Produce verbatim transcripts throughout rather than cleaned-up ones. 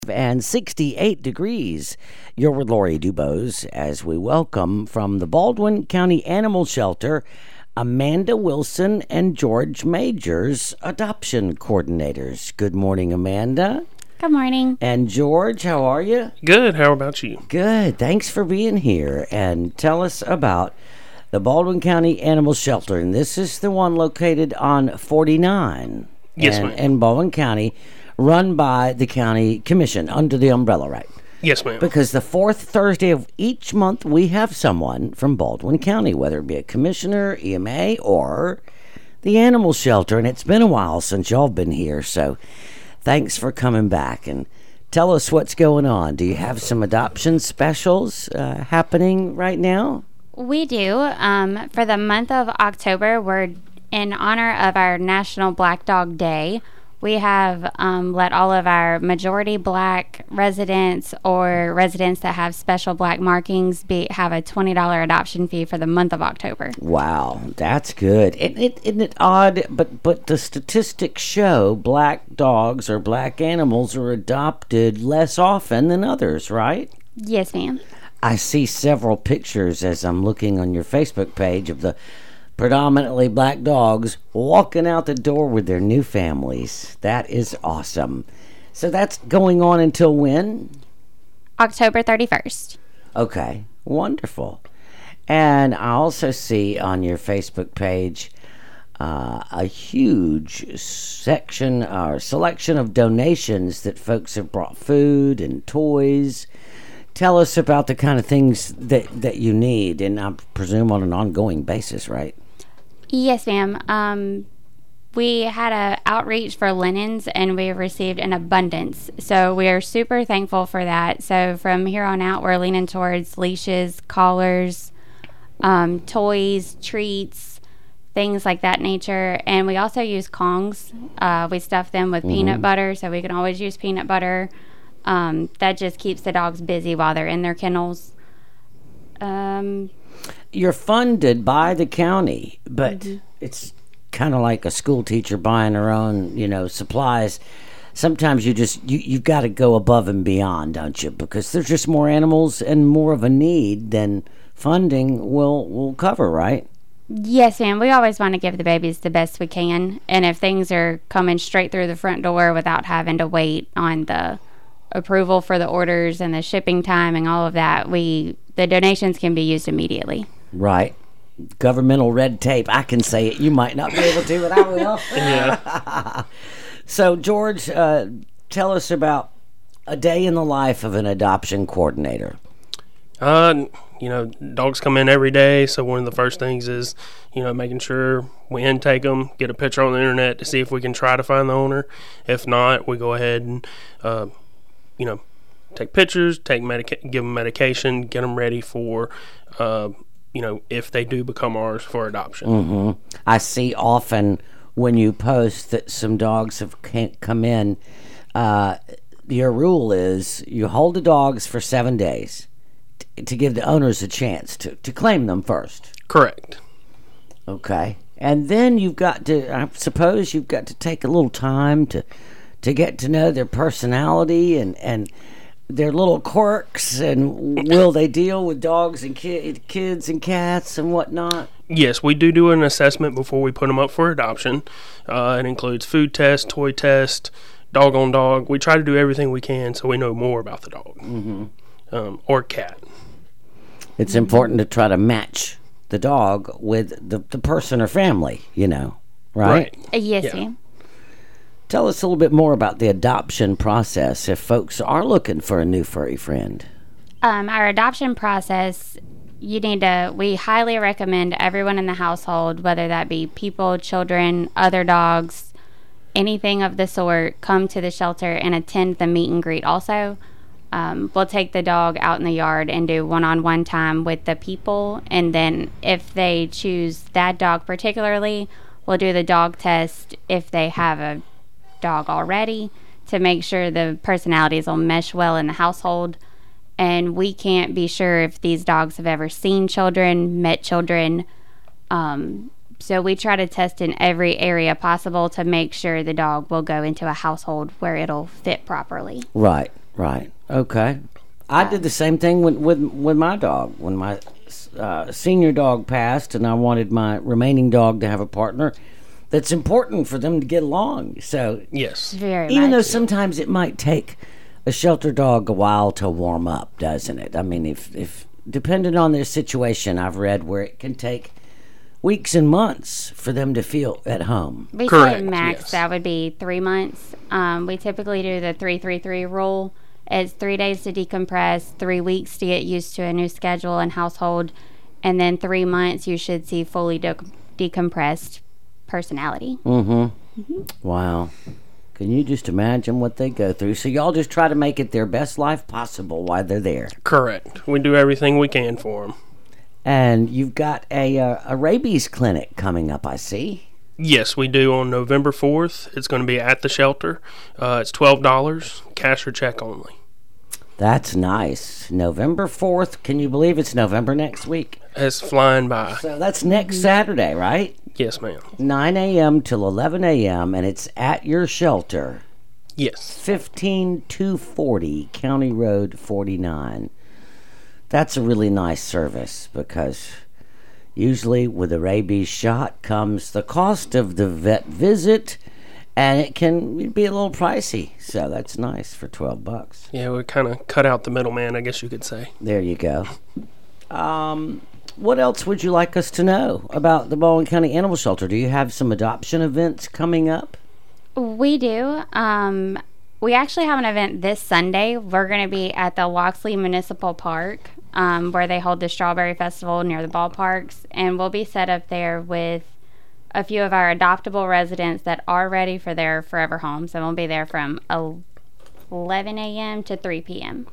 And sixty-eight degrees. You're with Lori Dubose as we welcome from the Baldwin County Animal Shelter, Amanda Wilson and George Majors, adoption coordinators. Good morning, Amanda. Good morning. And George, how are you? Good. How about you? Good. Thanks for being here. And tell us about the Baldwin County Animal Shelter. And this is the one located on forty-nine. Yes, and, ma'am. In Baldwin County, run by the county commission under the umbrella, right? Yes, ma'am. Because the fourth Thursday of each month, we have someone from Baldwin County, whether it be a commissioner, E M A, or the animal shelter. And it's been a while since y'all been here, so thanks for coming back. And tell us what's going on. Do you have some adoption specials uh, happening right now? We do. Um, for the month of October, we're in honor of our National Black Dog Day. We have um, let all of our majority black residents or residents that have special black markings be have a twenty dollars adoption fee for the month of October. Wow, that's good. It, it, isn't it odd? But, but the statistics show black dogs or black animals are adopted less often than others, right? Yes, ma'am. I see several pictures as I'm looking on your Facebook page of the predominantly black dogs walking out the door with their new families. That is awesome. So that's going on until when? October thirty-first. Okay, wonderful. And I also see on your Facebook page uh, a huge section or selection of donations that folks have brought, food and toys. Tell us about the kind of things that, that you need, and I presume on an ongoing basis, right? Yes, ma'am. Um, we had a outreach for linens, and we received an abundance. So we are super thankful for that. So from here on out, we're leaning towards leashes, collars, um, toys, treats, things like that nature. And we also use Kongs. Uh, we stuff them with mm-hmm. peanut butter, so we can always use peanut butter. Um, that just keeps the dogs busy while they're in their kennels. Um... You're funded by the county, but mm-hmm. it's kind of like a school teacher buying her own, you know, supplies. Sometimes you just you you've got to go above and beyond, don't you? Because there's just more animals and more of a need than funding will will cover, right? Yes, ma'am. We always want to give the babies the best we can, and if things are coming straight through the front door without having to wait on the approval for the orders and the shipping time and all of that, we the donations can be used immediately. Right. Governmental red tape. I can say it. You might not be able to, but I will. Yeah. So, George, uh, tell us about a day in the life of an adoption coordinator. Uh, you know, dogs come in every day, so one of the first things is, you know, making sure we intake them, get a picture on the internet to see if we can try to find the owner. If not, we go ahead and, uh, you know, take pictures, take medica- give them medication, get them ready for, uh, you know, if they do become ours for adoption. Mm-hmm. I see often when you post that some dogs have can't come in, uh, your rule is you hold the dogs for seven days t- to give the owners a chance to, to claim them first. Correct. Okay. And then you've got to, I suppose you've got to take a little time to to get to know their personality and, and their little quirks, and will they deal with dogs and ki- kids and cats and whatnot? Yes, we do do an assessment before we put them up for adoption. Uh, it includes food test, toy test, dog on dog. We try to do everything we can so we know more about the dog mm-hmm. um, or cat. It's important to try to match the dog with the, the person or family, you know, right? Uh, yes, yeah. ma'am. Tell us a little bit more about the adoption process if folks are looking for a new furry friend. Um, our adoption process, you need to, we highly recommend everyone in the household, whether that be people, children, other dogs, anything of the sort, come to the shelter and attend the meet and greet also. Um, we'll take the dog out in the yard and do one-on-one time with the people, and then if they choose that dog particularly, we'll do the dog test if they have a dog already to make sure the personalities will mesh well in the household. And we can't be sure if these dogs have ever seen children, met children. Um, so we try to test in every area possible to make sure the dog will go into a household where it'll fit properly. Right. Right. Okay. I did the same thing with with, with my dog. When my uh, senior dog passed, and I wanted my remaining dog to have a partner, that's important for them to get along. So Yes. Very even much. though sometimes it might take a shelter dog a while to warm up, doesn't it? I mean, if if depending on their situation, I've read where it can take weeks and months for them to feel at home. We Correct, say max, yes. that would be three months. Um, we typically do the three three three rule. It's three days to decompress, three weeks to get used to a new schedule and household, and then three months you should see fully de- decompressed personality. Mm-hmm. Wow. Can you just imagine what they go through? So y'all just try to make it their best life possible while they're there. Correct. We do everything we can for them. And you've got a uh, a rabies clinic coming up, I see. Yes, we do on November fourth. It's going to be at the shelter. Uh, it's twelve dollars, cash or check only. That's nice. November fourth. Can you believe it's November next week? It's flying by. So that's next Saturday, right? Yes, ma'am. nine a.m. till eleven a.m. and it's at your shelter. Yes. fifteen two forty County Road forty-nine. That's a really nice service because usually with a rabies shot comes the cost of the vet visit, and it can be a little pricey. So that's nice for twelve bucks. Yeah, we kind of cut out the middleman, I guess you could say. There you go. Um, what else would you like us to know about the Baldwin County Animal Shelter? Do you have some adoption events coming up? We do. Um, we actually have an event this Sunday. We're going to be at the Loxley Municipal Park, um, where they hold the Strawberry Festival near the ballparks, and we'll be set up there with a few of our adoptable residents that are ready for their forever homes, and we'll be there from eleven a.m. to three p.m.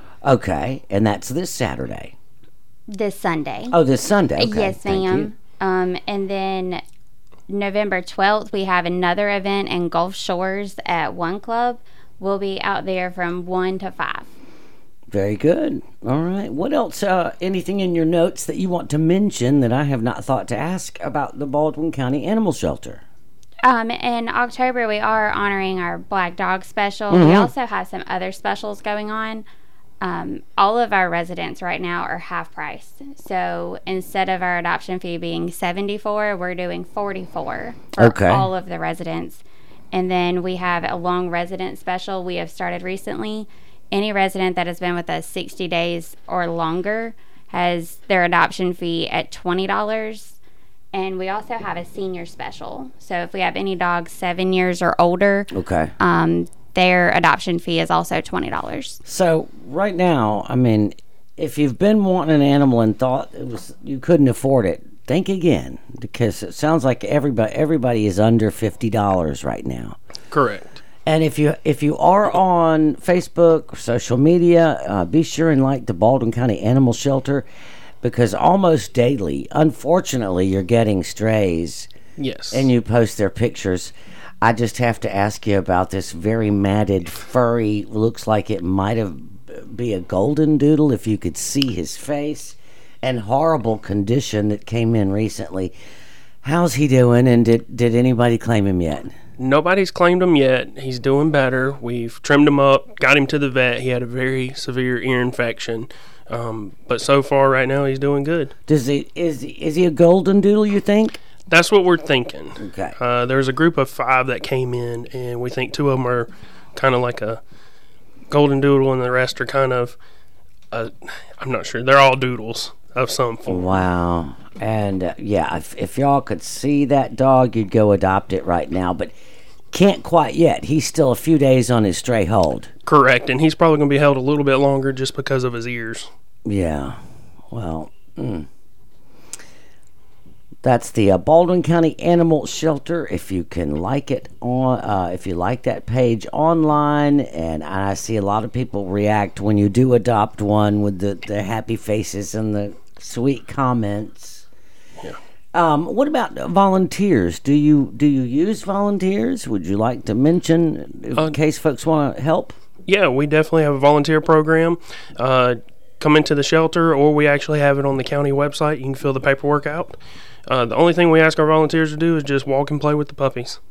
Okay, and that's this Saturday. this Sunday. Oh, this Sunday. Okay, Yes, thank you. ma'am. Um, and then November twelfth, we have another event in Gulf Shores at One Club. We'll be out there from one to five. Very good. All right. What else? Uh, anything in your notes that you want to mention that I have not thought to ask about the Baldwin County Animal Shelter? Um, in October, we are honoring our Black Dog special. We also have some other specials going on. Um, all of our residents right now are half price. So instead of our adoption fee being seventy-four dollars, we're doing forty-four dollars for Okay. all of the residents. And then we have a long resident special we have started recently. Any resident that has been with us sixty days or longer has their adoption fee at twenty dollars. And we also have a senior special. So if we have any dogs seven years or older, Okay. um, their adoption fee is also twenty dollars. So right now, I mean, if you've been wanting an animal and thought it was you couldn't afford it, think again, because it sounds like everybody everybody is under fifty dollars right now. Correct. And if you if you are on Facebook or social media, uh, be sure and like the Baldwin County Animal Shelter, because almost daily, unfortunately, you're getting strays, Yes. and you post their pictures. I just have to ask you about this very matted, furry, looks like it might have be a golden doodle if you could see his face, and horrible condition that came in recently. How's he doing, and did, did anybody claim him yet? Nobody's claimed him yet. He's doing better. We've trimmed him up, got him to the vet. He had a very severe ear infection. Um, but so far right now he's doing good. Does he is is he a golden doodle, you think? That's what we're thinking. Okay. Uh, there's a group of five that came in, and we think two of them are kind of like a golden doodle, and the rest are kind of, uh, I'm not sure. They're all doodles of some form. Wow. And uh, yeah, if, if y'all could see that dog, you'd go adopt it right now. But can't quite yet. He's still a few days on his stray hold. Correct, and he's probably going to be held a little bit longer just because of his ears. Yeah. Well, mm. That's the uh, Baldwin County Animal Shelter. If you can like it on, uh, if you like that page online, and I see a lot of people react when you do adopt one with the, the happy faces and the sweet comments. Yeah. Um, what about volunteers? Do you do you use volunteers? Would you like to mention in Uh, case folks want to help? Yeah, we definitely have a volunteer program. Uh, come into the shelter, or we actually have it on the county website. You can fill the paperwork out. Uh, the only thing we ask our volunteers to do is just walk and play with the puppies.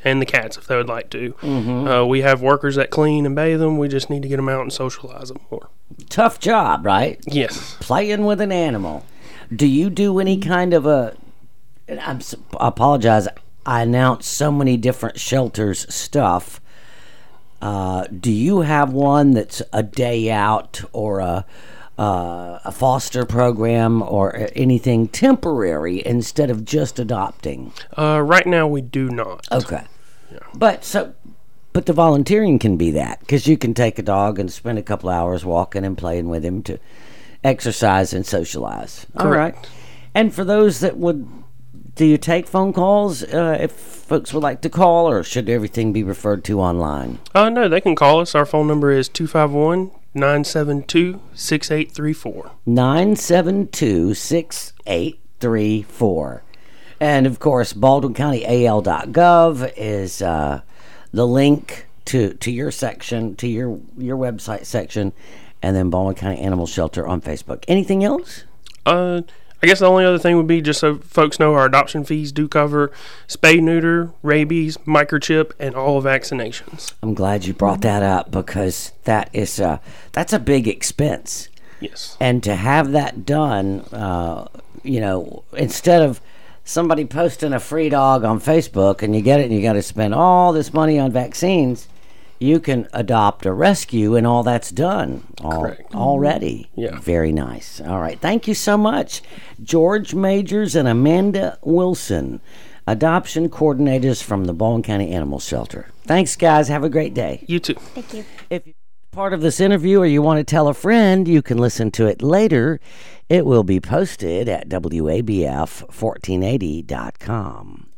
and the cats if they would like to. Mm-hmm. Uh, we have workers that clean and bathe them. We just need to get them out and socialize them more. Tough job, right? Yes. Playing with an animal. Do you do any kind of a... I'm, I apologize. I announced so many different shelters stuff. Uh, do you have one that's a day out or a... Uh, a foster program or anything temporary instead of just adopting? Uh, right now, we do not. Okay. Yeah. But so, but the volunteering can be that, because you can take a dog and spend a couple hours walking and playing with him to exercise and socialize. Correct. All right. And for those that would, do you take phone calls uh, if folks would like to call, or should everything be referred to online? Uh, no, they can call us. Our phone number is two five one, nine seven two, six eight three four. nine seven two, six eight three four. And, of course, Baldwin County A L dot gov is uh, the link to, to your section, to your, your website section, and then Baldwin County Animal Shelter on Facebook. Anything else? Uh... I guess the only other thing would be, just so folks know, our adoption fees do cover spay, neuter, rabies, microchip, and all vaccinations. I'm glad you brought that up, because that is a, that's a big expense. Yes. And to have that done, uh, you know, instead of somebody posting a free dog on Facebook and you get it and you got to spend all this money on vaccines, you can adopt a rescue and all that's done all, Correct. already. Yeah. Very nice. All right. Thank you so much, George Majors and Amanda Wilson, adoption coordinators from the Baldwin County Animal Shelter. Thanks, guys. Have a great day. You too. Thank you. If you're part of this interview or you want to tell a friend, you can listen to it later. It will be posted at W A B F fourteen eighty dot com.